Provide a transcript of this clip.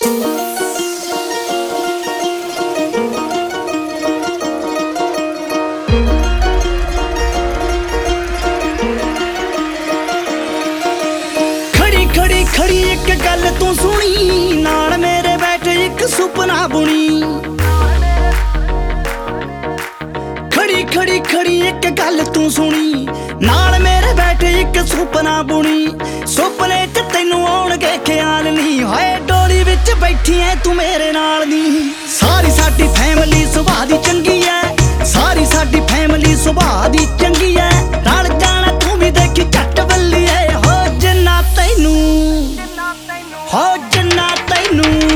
खड़ी एक गल तू सुनी, नाल मेरे बैठे एक सुपना बुनी। खड़ी एक गल तू सुनी, नाल मेरे बैठे एक सुपना बुनी। सुपने च तैनू आउणगे ख्याल नी, होए डोली विच बैठी ऐ तू मेरे नाल नी। सारी साडी फैमिली सुभाऽ दी चंगी ऐ, सारी साडी फैमिली सुभाऽ दी चंगी ऐ। रल जाना तू भी देखी झट बल्ली ऐ, हो जिन्ना तैनू